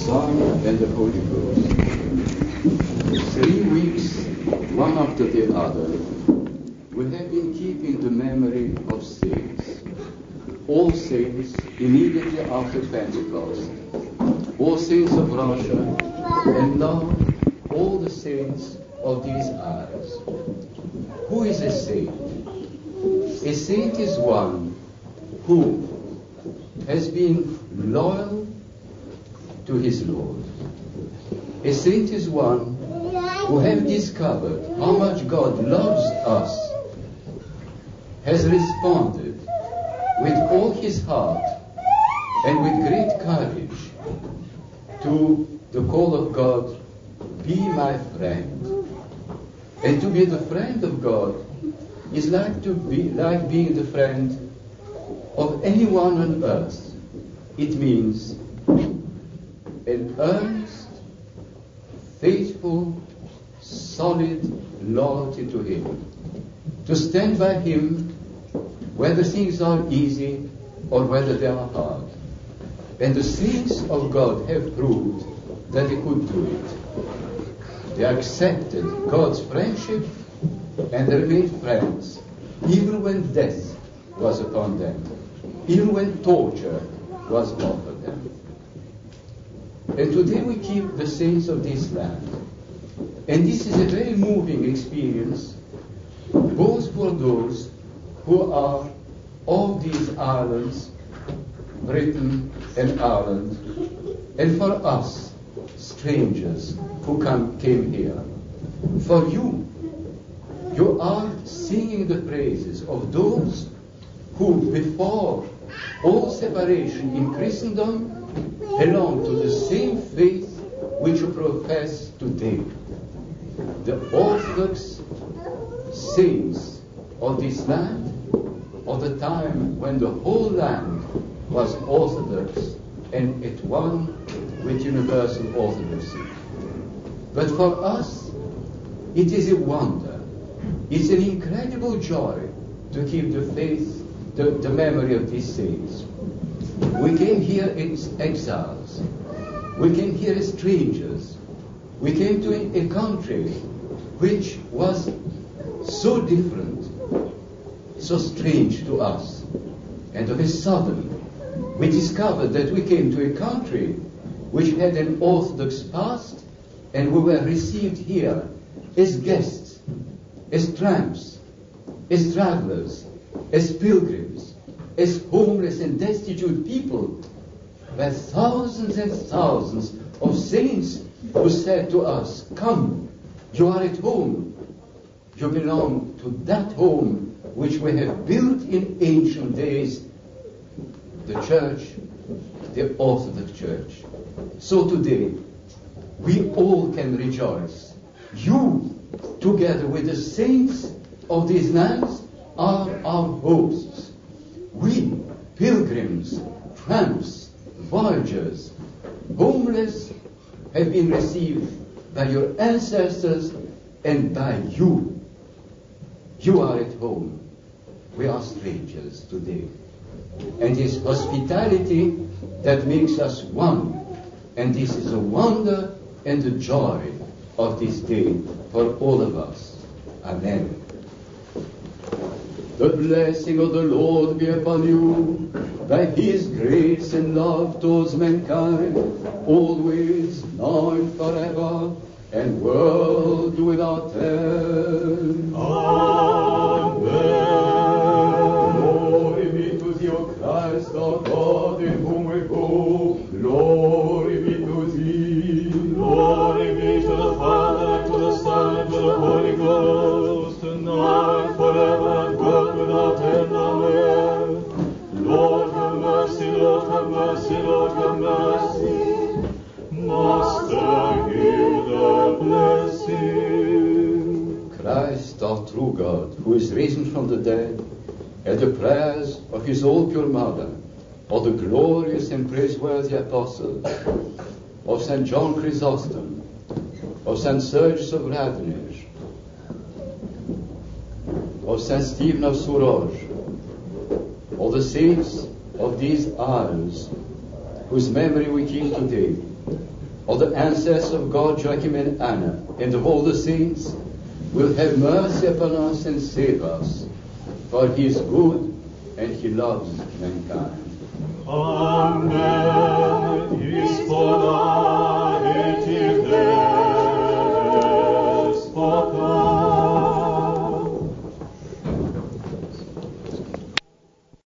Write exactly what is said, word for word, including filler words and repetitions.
Son, and the Holy Ghost. Three weeks, one after the other, we have been keeping the memory of saints. All saints immediately after Pentecost. All saints of Russia, and now all the saints of these isles. Who is a saint? A saint is one who has been loyal to his Lord. A saint is one who has discovered how much God loves us, has responded with all his heart and with great courage to the call of God, be my friend. And to be the friend of God is like to be like being the friend of anyone on earth. It means an earnest, faithful, solid loyalty to him. To stand by him whether things are easy or whether they are hard. And the saints of God have proved that they could do it. They accepted God's friendship and they remained friends, even when death was upon them, even when torture was offered them. And today we keep the saints of this land. And this is a very moving experience, both for those who are of these islands, Britain and Ireland, and for us, strangers who come, came here. For you, you are singing the praises of those who, before all separation in Christendom, belong to the same faith which you profess today. The Orthodox saints of this land, of the time when the whole land was Orthodox and at one with universal orthodoxy. But for us, it is a wonder. It's an incredible joy to keep the faith, the, the memory of these saints. We came here as exiles. We came here as strangers. We came to a, a country which was so different, so strange to us. And of a sudden, we discovered that we came to a country which had an Orthodox past, and we were received here as guests, as tramps, as travelers, as pilgrims, as homeless and destitute people, were thousands and thousands of saints who said to us, come, you are at home. You belong to that home which we have built in ancient days, the church, the Orthodox Church. So today, we all can rejoice. You, together with the saints of these lands, are our hosts. We, pilgrims, tramps, voyagers, homeless, have been received by your ancestors and by you. You are at home. We are strangers today. And it's hospitality that makes us one. And this is a wonder and the joy of this day for all of us. Amen. The blessing of the Lord be upon you, by his grace and love towards mankind, always, now and forever, and world without end. Amen. Glory be to thee, O Christ, our God, in whom we hope. Glory be to thee. Glory be to the Father, and to the Son, and to the Holy Ghost, and now and forever, and God without end. Amen. Lord have mercy, Lord have mercy, Lord have mercy. Master, hear the blessing. Christ, our true God, who is risen from the dead, at the prayers of his all pure mother, of the glorious and praiseworthy apostles, of Saint John Chrysostom, of Saint Sergius of Radnich, of Saint Stephen of Souroge, of the saints of these isles, whose memory we keep today, of the ancestors of God, Joachim and Anna, and of all the saints, will have mercy upon us and save us, for he is good and he loves mankind.